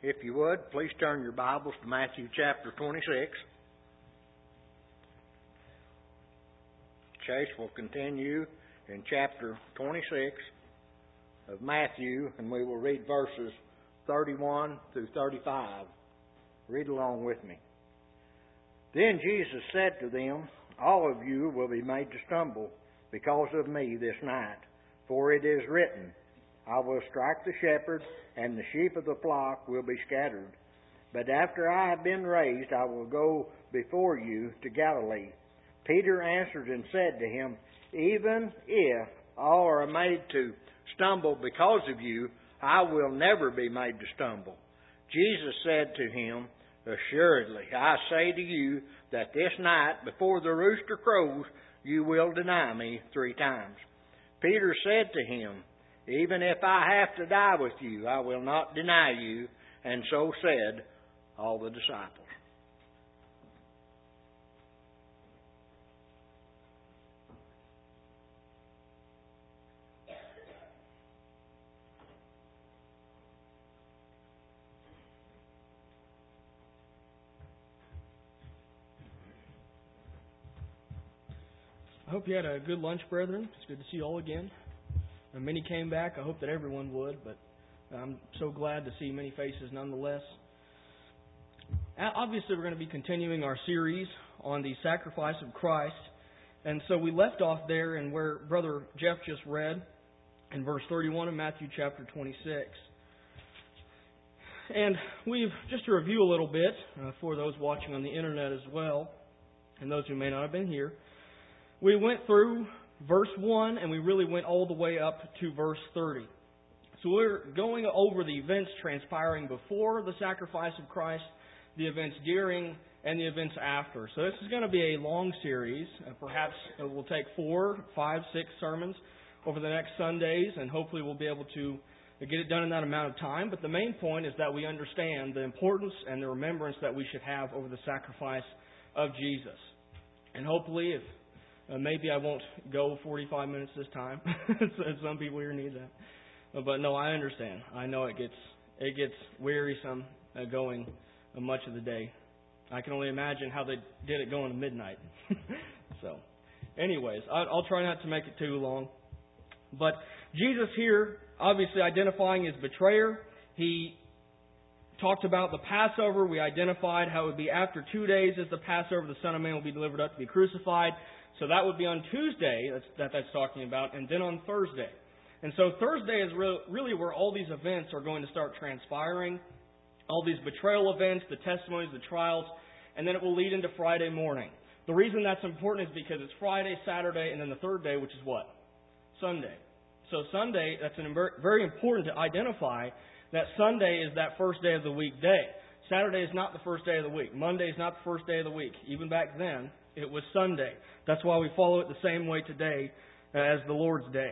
If you would, please turn your Bibles to Matthew chapter 26. Chase will continue in chapter 26 of Matthew, and we will read verses 31 through 35. Read along with me. Then Jesus said to them, "All of you will be made to stumble because of me this night, for it is written, I will strike the shepherd, and the sheep of the flock will be scattered. But after I have been raised, I will go before you to Galilee." Peter answered and said to him, "Even if all are made to stumble because of you, I will never be made to stumble." Jesus said to him, "Assuredly, I say to you that this night, before the rooster crows, you will deny me 3 times. Peter said to him, "Even if I have to die with you, I will not deny you." And so said all the disciples. I hope you had a good lunch, brethren. It's good to see you all again. Many came back. I hope that everyone would, but I'm so glad to see many faces nonetheless. Obviously, we're going to be continuing our series on the sacrifice of Christ. And so we left off there in where Brother Jeff just read in verse 31 of Matthew chapter 26. And we've, just to review a little bit, for those watching on the internet as well, and those who may not have been here, we went through verse 1, and we really went all the way up to verse 30. So we're going over the events transpiring before the sacrifice of Christ, the events during, and the events after. So this is going to be a long series. Perhaps it will take 4, 5, 6 sermons over the next Sundays, and hopefully we'll be able to get it done in that amount of time. But the main point is that we understand the importance and the remembrance that we should have over the sacrifice of Jesus. And hopefully, if maybe I won't go 45 minutes this time. Some people here need that. But no, I understand. I know it gets wearisome going much of the day. I can only imagine how they did it going to midnight. So, anyways, I'll try not to make it too long. But Jesus here, obviously identifying his betrayer, he talked about the Passover. We identified how it would be after 2 days as the Passover, the Son of Man will be delivered up to be crucified. So that would be on Tuesday, that's talking about, and then on Thursday. And so Thursday is really where all these events are going to start transpiring, all these betrayal events, the testimonies, the trials, and then it will lead into Friday morning. The reason that's important is because it's Friday, Saturday, and then the third day, which is what? Sunday. So Sunday, that's very important to identify that Sunday is that first day of the week day. Saturday is not the first day of the week. Monday is not the first day of the week. Even back then, it was Sunday. That's why we follow it the same way today as the Lord's Day.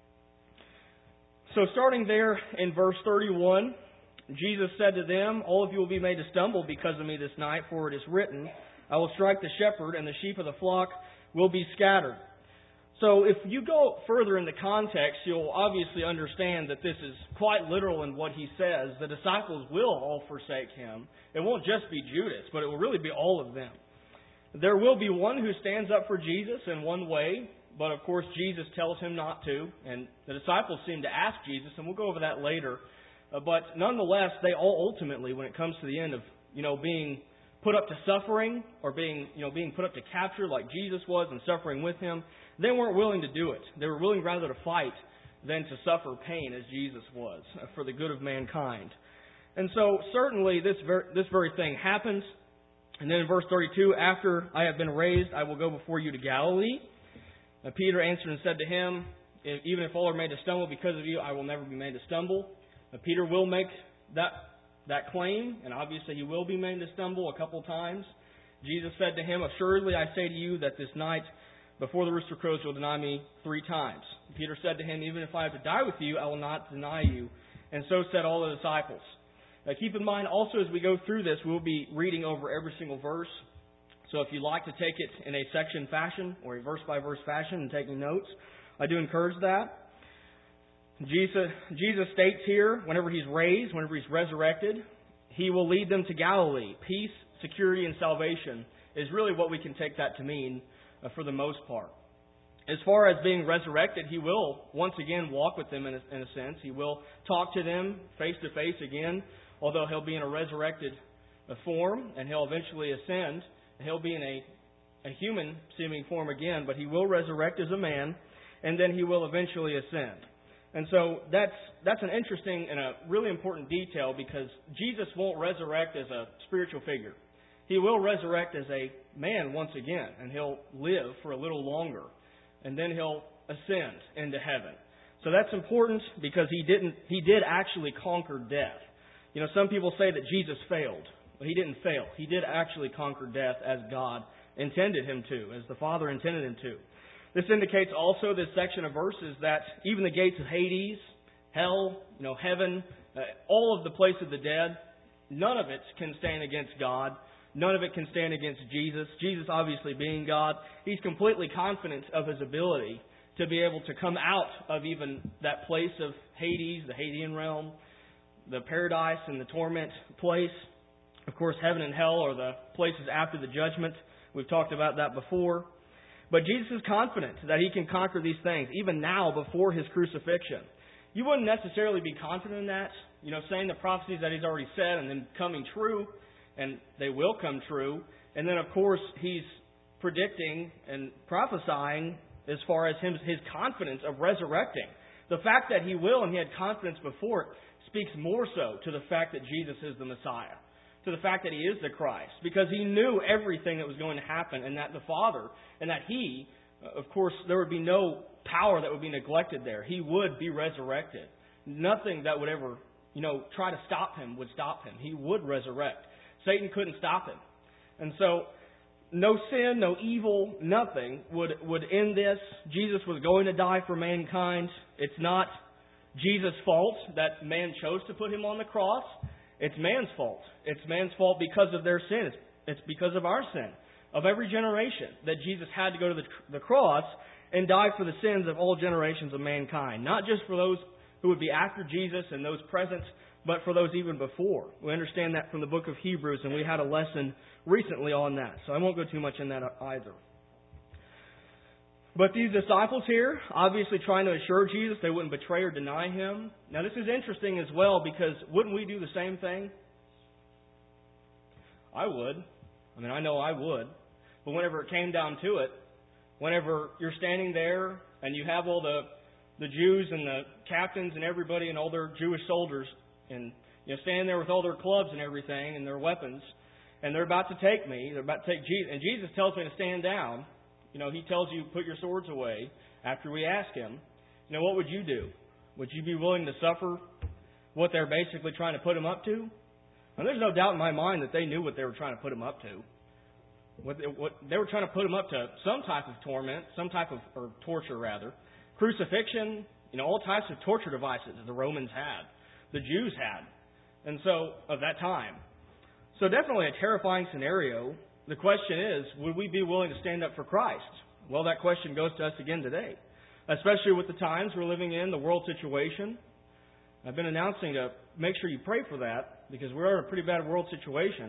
So starting there in verse 31, Jesus said to them, "All of you will be made to stumble because of me this night, for it is written, I will strike the shepherd, and the sheep of the flock will be scattered." So if you go further in the context, you'll obviously understand that this is quite literal in what he says. The disciples will all forsake him. It won't just be Judas, but it will really be all of them. There will be one who stands up for Jesus in one way, but of course Jesus tells him not to, and the disciples seem to ask Jesus, and we'll go over that later. But nonetheless, they all ultimately, when it comes to the end of being put up to suffering or being put up to capture like Jesus was and suffering with him, they weren't willing to do it. They were willing rather to fight than to suffer pain as Jesus was for the good of mankind. And so certainly this very thing happens. And then in verse 32, "After I have been raised, I will go before you to Galilee." Peter answered and said to him, "Even if all are made to stumble because of you, I will never be made to stumble." Peter will make that claim, and obviously he will be made to stumble a couple times. Jesus said to him, "Assuredly I say to you that this night, before the rooster crows, you'll deny me 3 times." Peter said to him, "Even if I have to die with you, I will not deny you." And so said all the disciples. Keep in mind also as we go through this, we'll be reading over every single verse. So if you'd like to take it in a section fashion or a verse-by-verse fashion and taking notes, I do encourage that. Jesus states here, whenever he's raised, whenever he's resurrected, He will lead them to Galilee. Peace, security, and salvation is really what we can take that to mean for the most part. As far as being resurrected, He will once again walk with them in a sense. He will talk to them face to face again, although He'll be in a resurrected form, and He'll eventually ascend. He'll be in a human-seeming form again, but He will resurrect as a man, and then He will eventually ascend. And so that's an interesting and a really important detail, because Jesus won't resurrect as a spiritual figure. He will resurrect as a man once again, and He'll live for a little longer, and then He'll ascend into heaven. So that's important because He did actually conquer death. You know, some people say that Jesus failed. Well, He didn't fail. He did actually conquer death as God intended Him to, as the Father intended Him to. This indicates also, this section of verses, that even the gates of Hades, hell, heaven, all of the place of the dead, none of it can stand against God. None of it can stand against Jesus. Jesus obviously being God, He's completely confident of His ability to be able to come out of even that place of Hades, the Hadean realm, the paradise and the torment place. Of course, heaven and hell are the places after the judgment. We've talked about that before. But Jesus is confident that He can conquer these things, even now before His crucifixion. You wouldn't necessarily be confident in that, saying the prophecies that He's already said and then coming true, and they will come true. And then, of course, He's predicting and prophesying as far as His confidence of resurrecting. The fact that He will and He had confidence before it speaks more so to the fact that Jesus is the Messiah, to the fact that He is the Christ, because He knew everything that was going to happen, and that the Father, and that He, of course, there would be no power that would be neglected there. He would be resurrected. Nothing that would ever, try to stop Him would stop Him. He would resurrect. Satan couldn't stop Him. And so, no sin, no evil, nothing would end this. Jesus was going to die for mankind. It's not Jesus' fault that man chose to put Him on the cross. It's man's fault. It's man's fault because of their sin. It's because of our sin, of every generation, that Jesus had to go to the cross and die for the sins of all generations of mankind. Not just for those who would be after Jesus and those present, but for those even before. We understand that from the book of Hebrews, and we had a lesson recently on that. So I won't go too much in that either. But these disciples here, obviously trying to assure Jesus they wouldn't betray or deny Him. Now this is interesting as well, because wouldn't we do the same thing? I would. I know I would. But whenever it came down to it, whenever you're standing there and you have all the Jews and the captains and everybody and all their Jewish soldiers, and standing there with all their clubs and everything and their weapons, and they're about to take me, they're about to take Jesus, and Jesus tells me to stand down. He tells you, put your swords away after we ask Him. What would you do? Would you be willing to suffer what they're basically trying to put Him up to? And there's no doubt in my mind that they knew what they were trying to put Him up to. What they were trying to put Him up to, some type of torment, or torture rather. Crucifixion, all types of torture devices the Romans had, the Jews had, and so of that time. So definitely a terrifying scenario. The question is, would we be willing to stand up for Christ? Well, that question goes to us again today, especially with the times we're living in, the world situation. I've been announcing to make sure you pray for that, because we're in a pretty bad world situation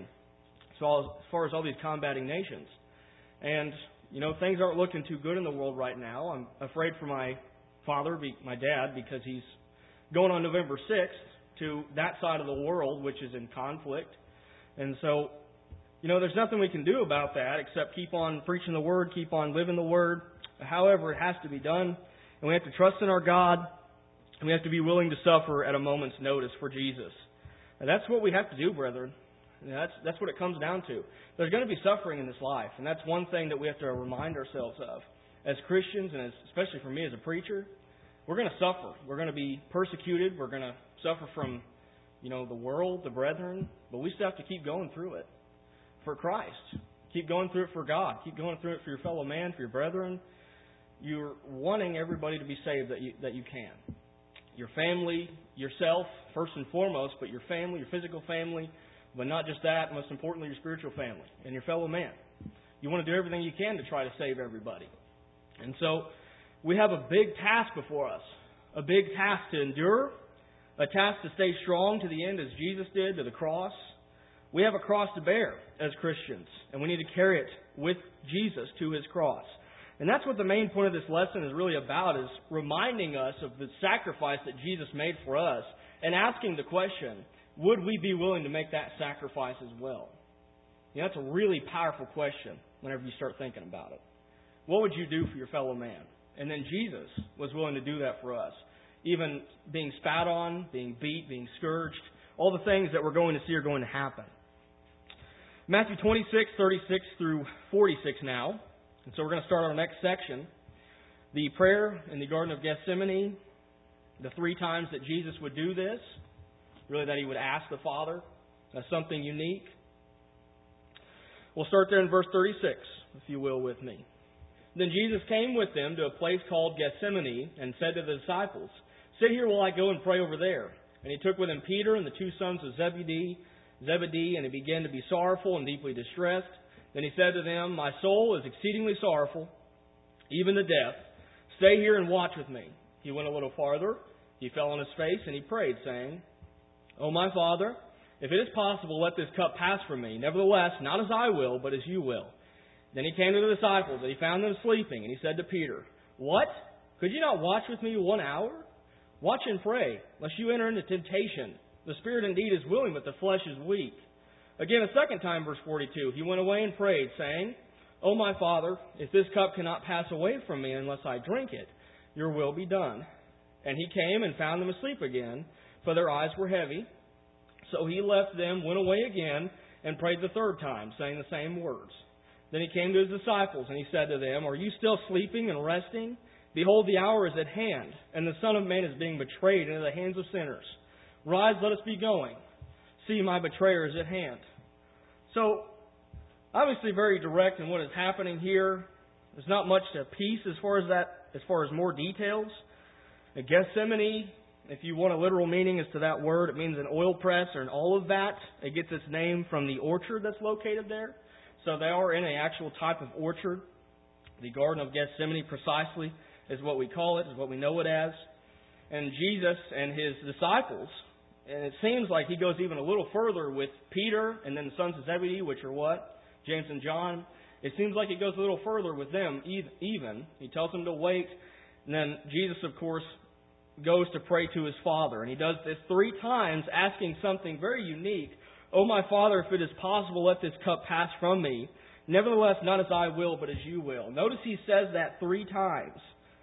as far as all these combating nations. And, things aren't looking too good in the world right now. I'm afraid for my father, my dad, because he's going on November 6th to that side of the world, which is in conflict. And so, there's nothing we can do about that except keep on preaching the Word, keep on living the Word. However, it has to be done. And we have to trust in our God. And we have to be willing to suffer at a moment's notice for Jesus. And that's what we have to do, brethren. That's what it comes down to. There's going to be suffering in this life. And that's one thing that we have to remind ourselves of. As Christians, and especially for me as a preacher, we're going to suffer. We're going to be persecuted. We're going to suffer from, the world, the brethren. But we still have to keep going through it for Christ. Keep going through it for God. Keep going through it for your fellow man, for your brethren. You're wanting everybody to be saved that you can. Your family, yourself, first and foremost, but your family, your physical family, but not just that, most importantly, your spiritual family and your fellow man. You want to do everything you can to try to save everybody. And so we have a big task before us, a big task to endure, a task to stay strong to the end as Jesus did, to the cross, We have a cross to bear as Christians, and we need to carry it with Jesus to His cross. And that's what the main point of this lesson is really about, is reminding us of the sacrifice that Jesus made for us and asking the question, would we be willing to make that sacrifice as well? You know, that's a really powerful question whenever you start thinking about it. What would you do for your fellow man? And then Jesus was willing to do that for us. Even being spat on, being beat, being scourged, all the things that we're going to see are going to happen. Matthew 26, 36 through 46 now. And so we're going to start our next section. The prayer in the Garden of Gethsemane, the 3 times that Jesus would do this, really that He would ask the Father something unique. We'll start there in verse 36, if you will, with me. Then Jesus came with them to a place called Gethsemane and said to the disciples, "Sit here while I go and pray over there." And He took with Him Peter and the 2 sons of Zebedee, and He began to be sorrowful and deeply distressed. Then He said to them, "My soul is exceedingly sorrowful, even to death. Stay here and watch with me." He went a little farther. He fell on His face and He prayed, saying, "O my Father, if it is possible, let this cup pass from me. Nevertheless, not as I will, but as You will." Then He came to the disciples, and He found them sleeping, and He said to Peter, "What? Could you not watch with me 1 hour? Watch and pray, lest you enter into temptation. The spirit indeed is willing, but the flesh is weak." Again, a second time, verse 42, He went away and prayed, saying, "O my Father, if this cup cannot pass away from me unless I drink it, Your will be done." And He came and found them asleep again, for their eyes were heavy. So He left them, went away again, and prayed the 3rd time, saying the same words. Then He came to His disciples, and He said to them, "Are you still sleeping and resting? Behold, the hour is at hand, and the Son of Man is being betrayed into the hands of sinners. Rise, let us be going. See, my betrayer is at hand." So, obviously very direct in what is happening here. There's not much to piece as far as more details. Gethsemane, if you want a literal meaning as to that word, it means an oil press or an olive vat. It gets its name from the orchard that's located there. So they are in an actual type of orchard. The Garden of Gethsemane precisely is what we call it, is what we know it as. And Jesus and His disciples, and it seems like He goes even a little further with Peter and then the sons of Zebedee, which are what? James and John. It seems like He goes a little further with them even. He tells them to wait. And then Jesus, of course, goes to pray to His Father. And He does this 3 times, asking something very unique. "O my Father, if it is possible, let this cup pass from me. Nevertheless, not as I will, but as You will." Notice He says that 3 times.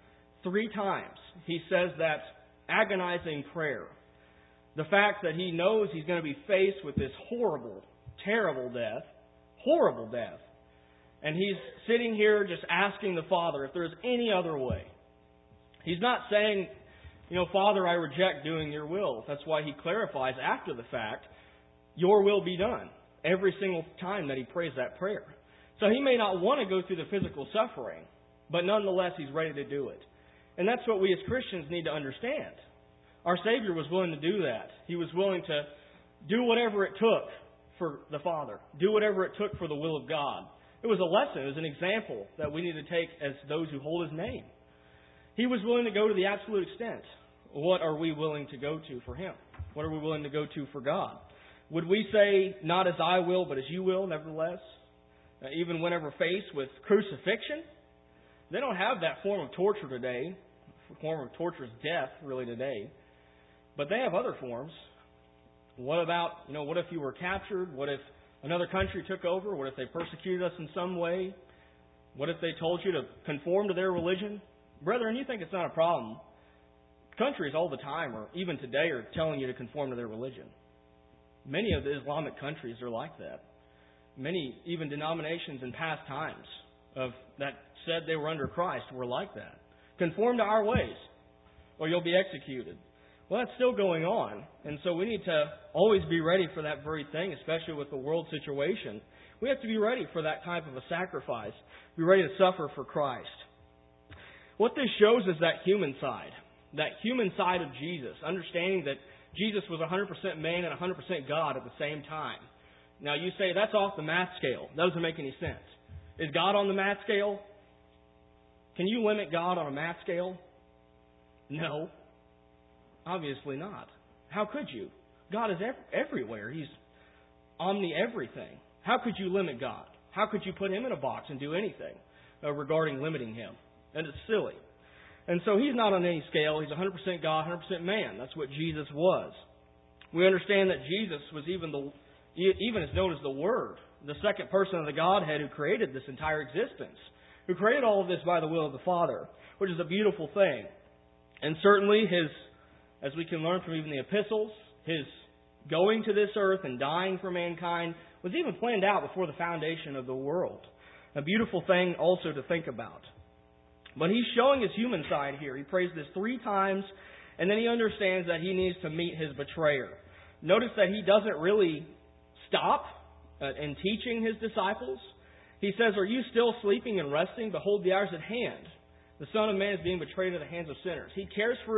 3 times. He says that agonizing prayer. The fact that He knows He's going to be faced with this horrible, terrible death. Horrible death. And He's sitting here just asking the Father if there's any other way. He's not saying, "Father, I reject doing Your will." That's why He clarifies after the fact, "Your will be done," every single time that He prays that prayer. So He may not want to go through the physical suffering, but nonetheless He's ready to do it. And that's what we as Christians need to understand. Our Savior was willing to do that. He was willing to do whatever it took for the Father, do whatever it took for the will of God. It was a lesson, it was an example that we need to take as those who hold His name. He was willing to go to the absolute extent. What are we willing to go to for Him? What are we willing to go to for God? Would we say, "Not as I will, but as You will," nevertheless? Even whenever faced with crucifixion? They don't have that form of torture today. The form of torture is death, really, today. But they have other forms. What about, what if you were captured? What if another country took over? What if they persecuted us in some way? What if they told you to conform to their religion? Brethren, you think it's not a problem. Countries all the time, or even today, are telling you to conform to their religion. Many of the Islamic countries are like that. Many, even denominations in past times that said they were under Christ were like that. Conform to our ways, or you'll be executed. Well, that's still going on. And so we need to always be ready for that very thing, especially with the world situation. We have to be ready for that type of a sacrifice. Be ready to suffer for Christ. What this shows is that human side of Jesus, understanding that Jesus was 100% man and 100% God at the same time. Now you say, that's off the math scale. That doesn't make any sense. Is God on the math scale? Can you limit God on a math scale? No. Obviously not. How could you? God is everywhere. He's omni-everything. How could you limit God? How could you put Him in a box and do anything regarding limiting Him? And it's silly. And so He's not on any scale. He's 100% God, 100% man. That's what Jesus was. We understand that Jesus was even is known as the Word, the second person of the Godhead who created this entire existence, who created all of this by the will of the Father, which is a beautiful thing. And certainly as we can learn from even the epistles, His going to this earth and dying for mankind was even planned out before the foundation of the world. A beautiful thing also to think about. But He's showing His human side here. He prays this 3 times, and then He understands that He needs to meet His betrayer. Notice that He doesn't really stop in teaching His disciples. He says, "Are you still sleeping and resting? Behold, the hour is at hand. The Son of Man is being betrayed into the hands of sinners." He cares for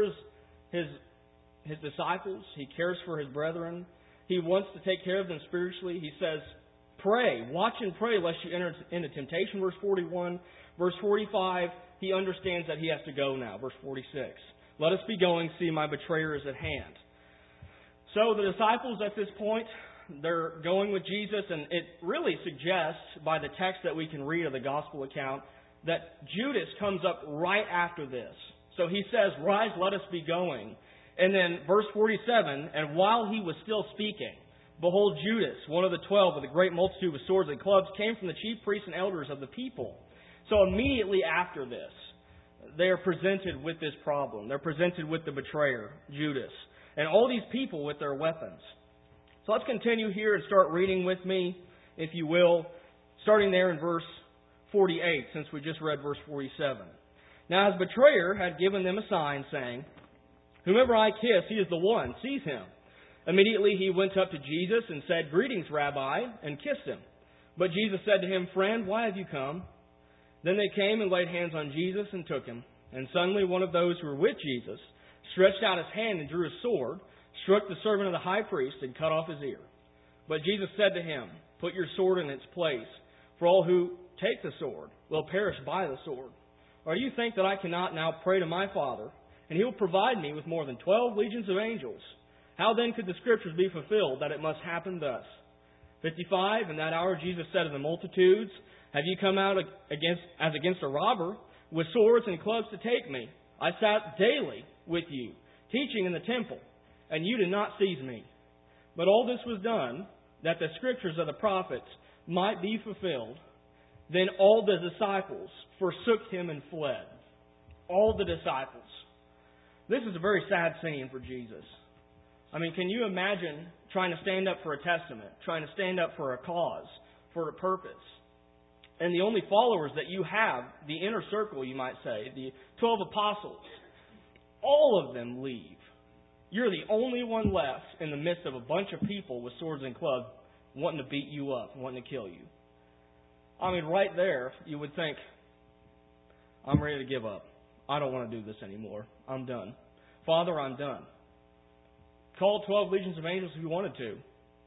His disciples. He cares for His brethren. He wants to take care of them spiritually. He says, "Pray, watch and pray lest you enter into temptation," verse 41. Verse 45, He understands that He has to go now. Verse 46, "Let us be going, see my betrayer is at hand." So the disciples at this point, they're going with Jesus, and it really suggests by the text that we can read of the gospel account that Judas comes up right after this. So He says, "Rise, let us be going." And then verse 47, "And while He was still speaking, behold, Judas, one of the 12, with a great multitude with swords and clubs, came from the chief priests and elders of the people." So immediately after this, they are presented with this problem. They're presented with the betrayer, Judas, and all these people with their weapons. So let's continue here and start reading with me, if you will, starting there in verse 48, since we just read verse 47. "Now his betrayer had given them a sign, saying, 'Whomever I kiss, he is the one. Seize him.' Immediately he went up to Jesus and said, 'Greetings, Rabbi,' and kissed him. But Jesus said to him, 'Friend, why have you come?' Then they came and laid hands on Jesus and took him. And suddenly one of those who were with Jesus stretched out his hand and drew his sword, struck the servant of the high priest, and cut off his ear. But Jesus said to him, 'Put your sword in its place, for all who take the sword will perish by the sword. Or do you think that I cannot now pray to my Father, and He will provide me with more than 12 legions of angels? How then could the Scriptures be fulfilled that it must happen thus?' 55, in that hour Jesus said to the multitudes, 'Have you come out against a robber with swords and clubs to take me? I sat daily with you, teaching in the temple, and you did not seize me. But all this was done, that the Scriptures of the prophets might be fulfilled. Then all the disciples forsook Him and fled.'" All the disciples. This is a very sad scene for Jesus. I mean, can you imagine trying to stand up for a testament, trying to stand up for a cause, for a purpose? And the only followers that you have, the inner circle, you might say, the 12 apostles, all of them leave. You're the only one left in the midst of a bunch of people with swords and clubs wanting to beat you up, wanting to kill you. I mean, right there, you would think, I'm ready to give up. I don't want to do this anymore. I'm done. Father, I'm done. Call 12 legions of angels if you wanted to.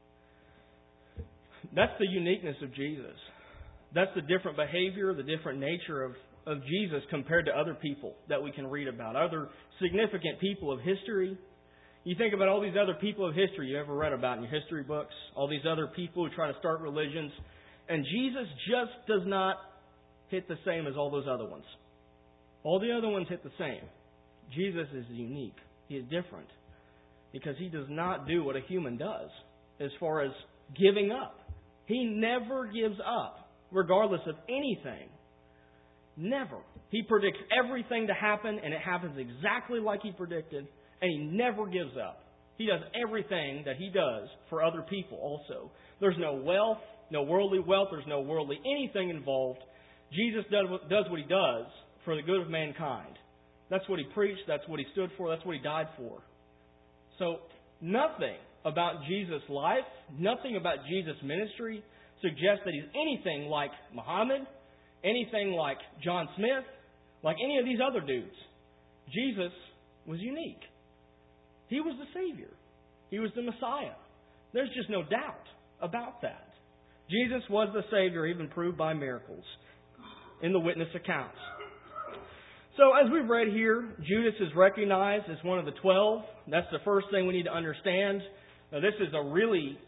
That's the uniqueness of Jesus. That's the different behavior, the different nature of Jesus compared to other people that we can read about, other significant people of history. You think about all these other people of history you ever read about in your history books, all these other people who try to start religions, and Jesus just does not hit the same as all those other ones. All the other ones hit the same. Jesus is unique. He is different because He does not do what a human does as far as giving up. He never gives up, regardless of anything. Never. He predicts everything to happen, and it happens exactly like He predicted, and He never gives up. He does everything that He does for other people also. There's no wealth, no worldly wealth, there's no worldly anything involved. Jesus does what He does for the good of mankind. That's what He preached, that's what He stood for, that's what He died for. So nothing about Jesus' life, nothing about Jesus' ministry suggests that He's anything like Muhammad, anything like John Smith, like any of these other dudes. Jesus was unique. He was the Savior. He was the Messiah. There's just no doubt about that. Jesus was the Savior, even proved by miracles in the witness accounts. So as we've read here, Judas is recognized as one of the 12. That's the first thing we need to understand. Now, this is a really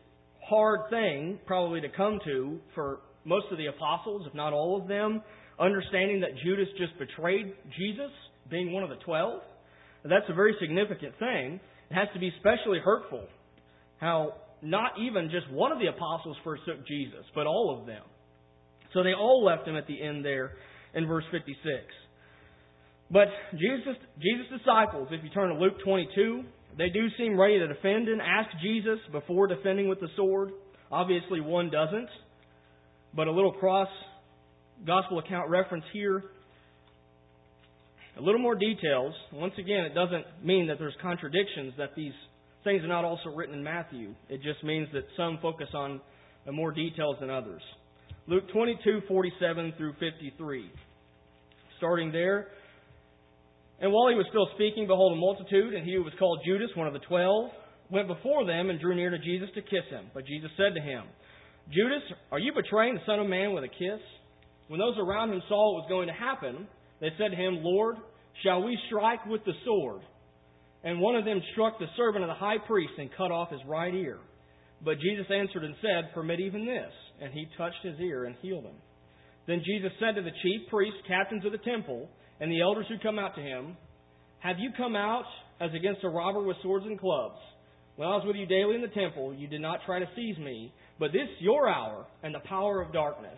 hard thing probably to come to for most of the apostles, if not all of them, understanding that Judas just betrayed Jesus, being one of the 12. That's a very significant thing. It has to be especially hurtful how not even just one of the apostles forsook Jesus, but all of them. So they all left him at the end there in verse 56. But Jesus' disciples, if you turn to Luke 22, they do seem ready to defend and ask Jesus before defending with the sword. Obviously one doesn't. But a little cross gospel account reference here. A little more details. Once again, it doesn't mean that there's contradictions, that these things are not also written in Matthew. It just means that some focus on more details than others. Luke 22:47 through 53. Starting there. And while he was still speaking, behold, a multitude, and he who was called Judas, one of the 12, went before them and drew near to Jesus to kiss him. But Jesus said to him, Judas, are you betraying the Son of Man with a kiss? When those around him saw what was going to happen, they said to him, Lord, shall we strike with the sword? And one of them struck the servant of the high priest and cut off his right ear. But Jesus answered and said, permit even this. And he touched his ear and healed him. Then Jesus said to the chief priests, captains of the temple, and the elders who come out to him, have you come out as against a robber with swords and clubs? When I was with you daily in the temple, you did not try to seize me, but this your hour and the power of darkness.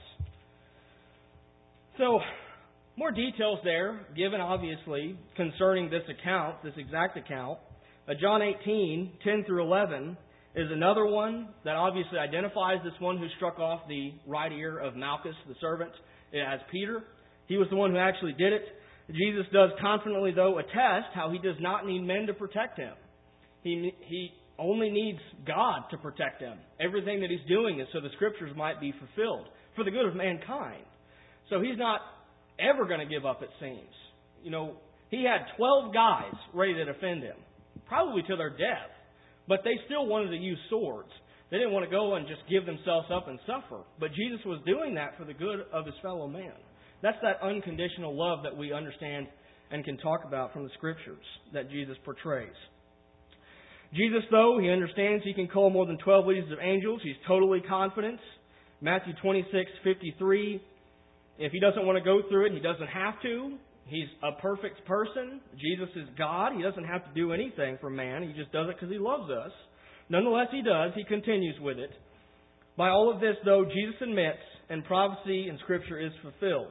So, more details there, given obviously concerning this account, this exact account. John 18:10 through 11 is another one that obviously identifies this one who struck off the right ear of Malchus, the servant, as Peter. He was the one who actually did it. Jesus does confidently, though, attest how he does not need men to protect him. He only needs God to protect him. Everything that he's doing is so the Scriptures might be fulfilled for the good of mankind. So he's not ever going to give up, it seems. You know, he had 12 guys ready to defend him, probably to their death. But they still wanted to use swords. They didn't want to go and just give themselves up and suffer. But Jesus was doing that for the good of his fellow man. That's that unconditional love that we understand and can talk about from the Scriptures that Jesus portrays. Jesus, though, he understands he can call more than 12 legions of angels. He's totally confident. Matthew 26:53. If he doesn't want to go through it, he doesn't have to. He's a perfect person. Jesus is God. He doesn't have to do anything for man. He just does it because he loves us. Nonetheless, he does. He continues with it. By all of this, though, Jesus admits, and prophecy in Scripture is fulfilled.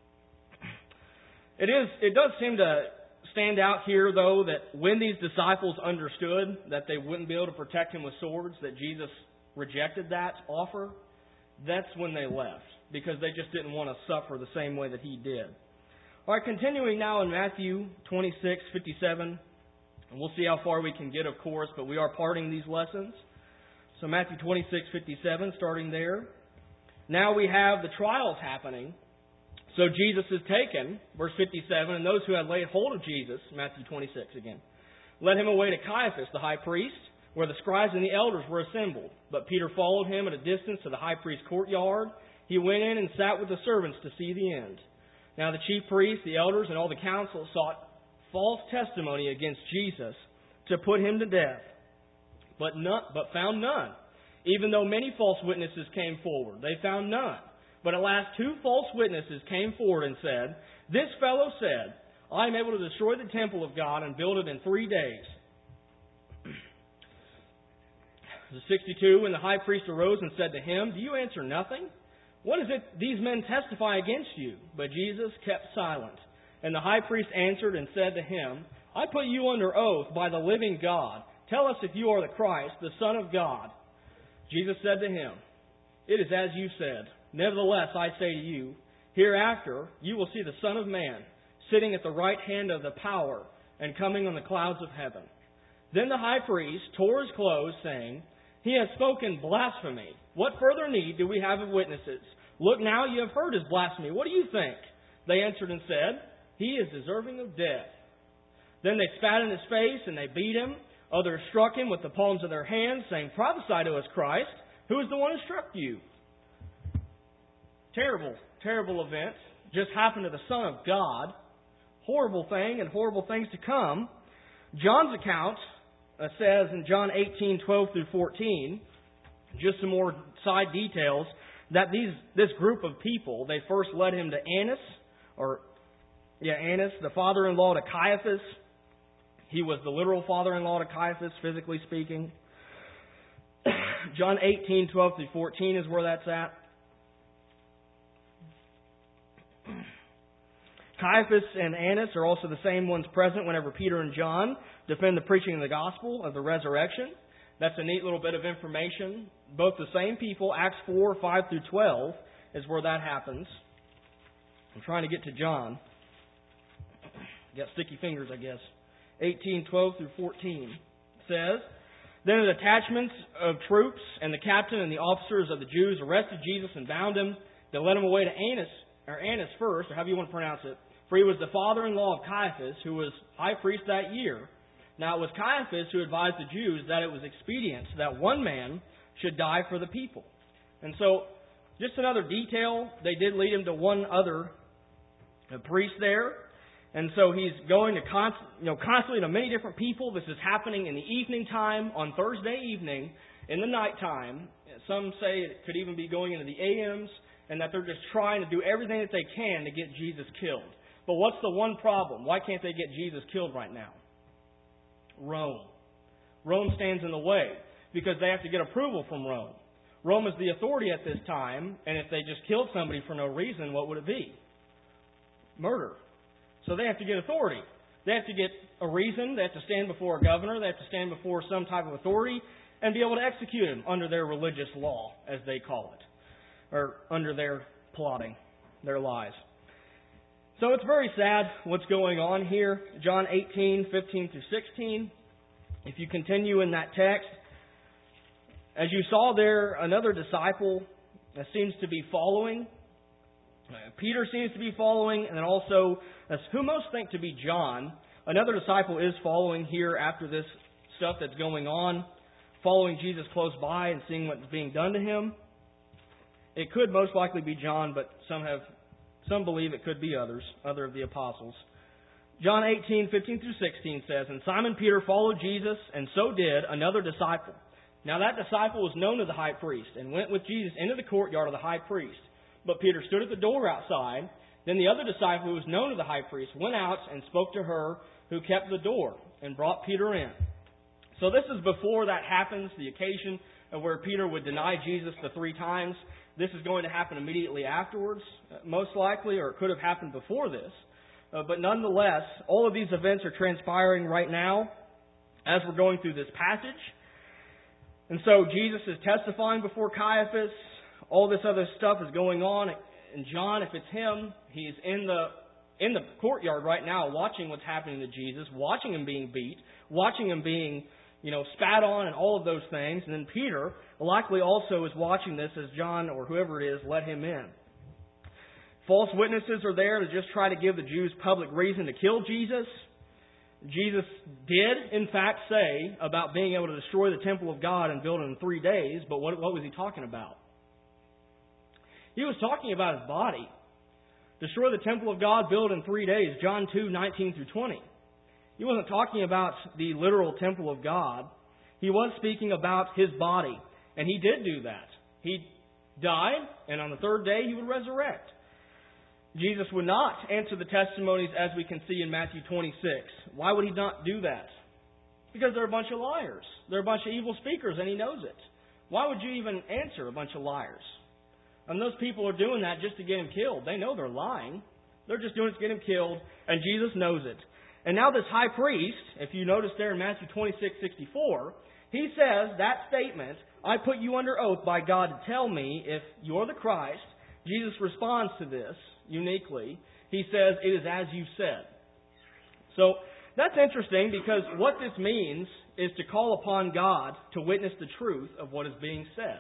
It does seem to stand out here, though, that when these disciples understood that they wouldn't be able to protect him with swords, that Jesus rejected that offer, that's when they left, because they just didn't want to suffer the same way that he did. All right, continuing now in Matthew 26:57, and we'll see how far we can get, of course, but we are parting these lessons. So Matthew 26:57, starting there. Now we have the trials happening. So Jesus is taken, verse 57, and those who had laid hold of Jesus, Matthew 26 again, led him away to Caiaphas, the high priest, where the scribes and the elders were assembled. But Peter followed him at a distance to the high priest's courtyard. He went in and sat with the servants to see the end. Now the chief priests, the elders, and all the council sought false testimony against Jesus to put him to death, but found none. Even though many false witnesses came forward, they found none. But at last 2 false witnesses came forward and said, this fellow said, I am able to destroy the temple of God and build it in 3 days. Verse 62, and the high priest arose and said to him, do you answer nothing? What is it these men testify against you? But Jesus kept silent. And the high priest answered and said to him, I put you under oath by the living God. Tell us if you are the Christ, the Son of God. Jesus said to him, it is as you said. Nevertheless, I say to you, hereafter you will see the Son of Man sitting at the right hand of the power and coming on the clouds of heaven. Then the high priest tore his clothes, saying, he has spoken blasphemy. What further need do we have of witnesses? Look now, you have heard his blasphemy. What do you think? They answered and said, he is deserving of death. Then they spat in his face and they beat him. Others struck him with the palms of their hands, saying, prophesy to us, Christ. Who is the one who struck you? Terrible, terrible event. Just happened to the Son of God. Horrible thing and horrible things to come. John's account says in John 18:12 through 14, just some more side details, that this group of people, they first led him to Annas, the father-in-law to Caiaphas. He was the literal father-in-law to Caiaphas, physically speaking. John 18:12-14 is where that's at. Caiaphas and Annas are also the same ones present whenever Peter and John defend the preaching of the gospel of the resurrection. That's a neat little bit of information. Both the same people. Acts 4:5-12 is where that happens. I'm trying to get to John. Got sticky fingers, I guess. 18:12-14 says, Then the detachments of troops and the captain and the officers of the Jews arrested Jesus and bound him. They led him away to Annas first, or however you want to pronounce it. For he was the father-in-law of Caiaphas, who was high priest that year. Now it was Caiaphas who advised the Jews that it was expedient that one man should die for the people. And so, just another detail, they did lead him to one other priest there. And so he's going to constantly to many different people. This is happening in the evening time, on Thursday evening, in the nighttime. Some say it could even be going into the AMs, and that they're just trying to do everything that they can to get Jesus killed. But what's the one problem? Why can't they get Jesus killed right now? Rome. Rome stands in the way because they have to get approval from Rome. Rome is the authority at this time, and if they just killed somebody for no reason, what would it be? Murder. So they have to get authority. They have to get a reason. They have to stand before a governor. They have to stand before some type of authority and be able to execute him under their religious law, as they call it, or under their plotting, their lies. So it's very sad what's going on here. John 18:15-16. If you continue in that text, as you saw there, another disciple seems to be following. Peter seems to be following, and then also, who most think to be John, another disciple is following here after this stuff that's going on, following Jesus close by and seeing what's being done to him. It could most likely be John, but some believe it could be other of the apostles. John 18:15-16 says, And Simon Peter followed Jesus, and so did another disciple. Now that disciple was known to the high priest, and went with Jesus into the courtyard of the high priest. But Peter stood at the door outside. Then the other disciple, who was known to the high priest, went out and spoke to her who kept the door, and brought Peter in. So this is before that happens, the occasion of where Peter would deny Jesus the 3 times. This is going to happen immediately afterwards, most likely, or it could have happened before this. But nonetheless, all of these events are transpiring right now as we're going through this passage. And so Jesus is testifying before Caiaphas. All this other stuff is going on. And John, if it's him, he's in the courtyard right now watching what's happening to Jesus, watching him being beat, watching him being spat on and all of those things. And then Peter likely also is watching this as John or whoever it is let him in. False witnesses are there to just try to give the Jews public reason to kill Jesus. Jesus did, in fact, say about being able to destroy the temple of God and build it in 3 days, but what was he talking about? He was talking about his body. Destroy the temple of God, build it in 3 days, John 2:19-20. He wasn't talking about the literal temple of God. He was speaking about his body. And he did do that. He died, and on the 3rd day he would resurrect. Jesus would not answer the testimonies as we can see in Matthew 26. Why would he not do that? Because they're a bunch of liars. They're a bunch of evil speakers, and he knows it. Why would you even answer a bunch of liars? And those people are doing that just to get him killed. They know they're lying. They're just doing it to get him killed, and Jesus knows it. And now this high priest, if you notice there in Matthew 26:64, he says that statement, I put you under oath by God to tell me if you're the Christ. Jesus responds to this uniquely. He says, it is as you said. So that's interesting because what this means is to call upon God to witness the truth of what is being said.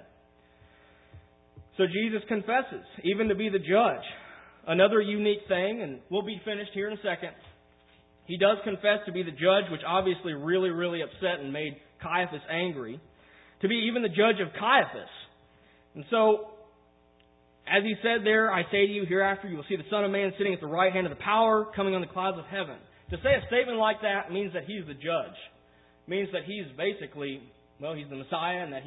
So Jesus confesses, even to be the judge. Another unique thing, and we'll be finished here in a second. He does confess to be the judge, which obviously really, really upset and made Caiaphas angry. To be even the judge of Caiaphas. And so, as he said there, I say to you, hereafter you will see the Son of Man sitting at the right hand of the power, coming on the clouds of heaven. To say a statement like that means that he's the judge. It means that he's basically, he's the Messiah and that he's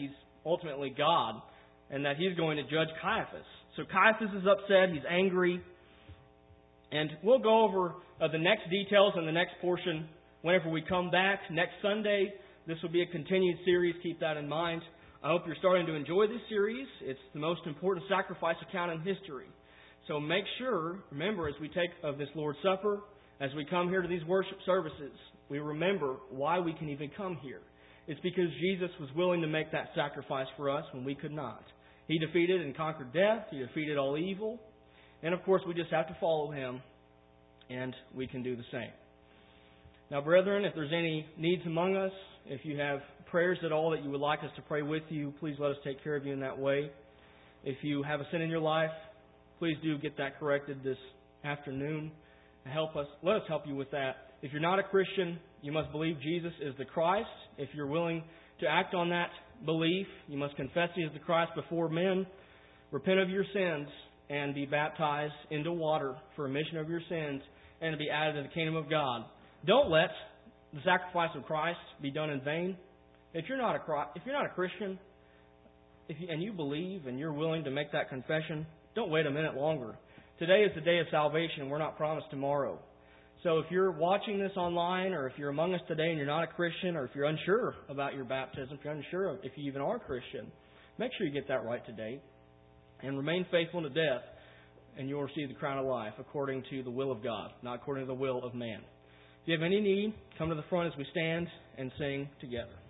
ultimately God, and that He's going to judge Caiaphas. So Caiaphas is upset, he's angry, and we'll go over the next details in the next portion whenever we come back next Sunday. This will be a continued series, keep that in mind. I hope you're starting to enjoy this series. It's the most important sacrifice account in history. So make sure, remember, as we take of this Lord's Supper, as we come here to these worship services, we remember why we can even come here. It's because Jesus was willing to make that sacrifice for us when we could not. He defeated and conquered death. He defeated all evil. And of course, we just have to follow Him, and we can do the same. Now, brethren, if there's any needs among us, if you have prayers at all that you would like us to pray with you, please let us take care of you in that way. If you have a sin in your life, please do get that corrected this afternoon. Let us help you with that. If you're not a Christian, you must believe Jesus is the Christ. If you're willing to act on that belief, you must confess He is the Christ before men, repent of your sins, and be baptized into water for remission of your sins, and to be added to the kingdom of God. Don't let the sacrifice of Christ be done in vain. If you're not a Christian, and you believe and you're willing to make that confession, don't wait a minute longer. Today is the day of salvation. We're not promised tomorrow. So if you're watching this online, or if you're among us today and you're not a Christian, or if you're unsure about your baptism, if you're unsure if you even are a Christian, make sure you get that right today. And remain faithful to death, and you'll receive the crown of life according to the will of God, not according to the will of man. If you have any need, come to the front as we stand and sing together.